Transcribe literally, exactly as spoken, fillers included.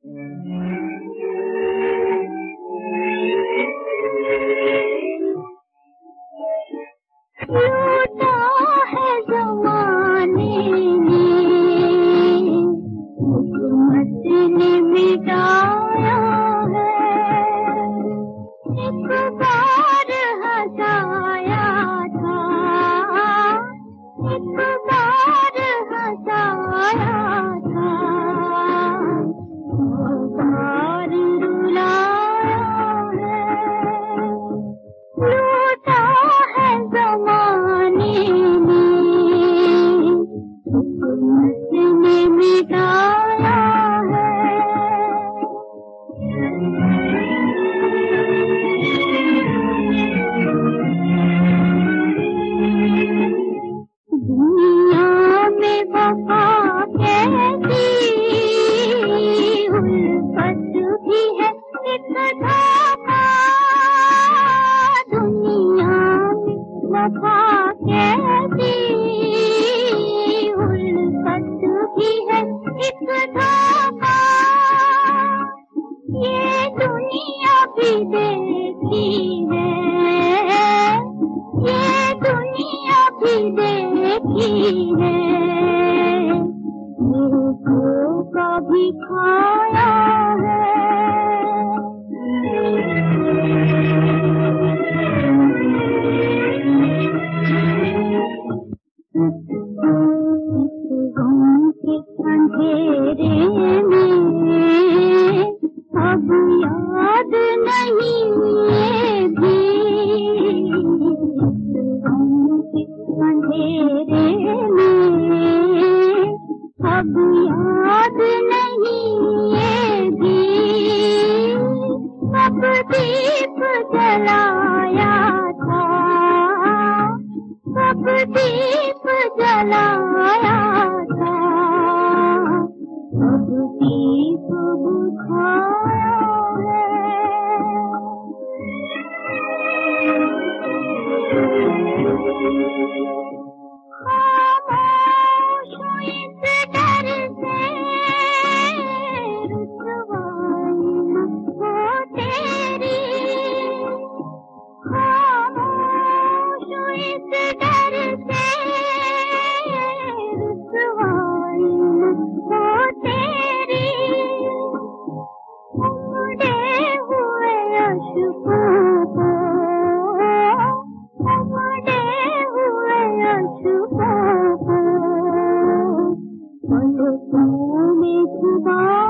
लूटा है ज़माने ने, हुकूमत ने मिटाया है। एक बार हंसाया था, एक बार हंसाया था, दो बार रुलाया है। लूटा है ज़माने ने, हुकूमत ने मिटाया है। दुनिया में वफा कैसी, उल्फत भी है एक धोखा। दुनिया में वफा कैसी, उल्फत भी है एक धोखा। ये दुनिया भी देखी है, ये दुनिया भी देखी है, देखो कभी खाया है। गम के अंधेरे में अब याद नहीं ये भी, गम के अंधेरे में अब याद नहीं ये भी। अब दीप जलाया था, अब दीप जलाया था, अब दीप बुझाया है। खामोश हूँ इस डर से, रुसवाई न हो तेरी। खामोश हूँ इस डर से, रुसवाई न हो तेरी। उमड़े हुए अश्कों को, उमड़े हुए अश्कों को, पलकों में छुपा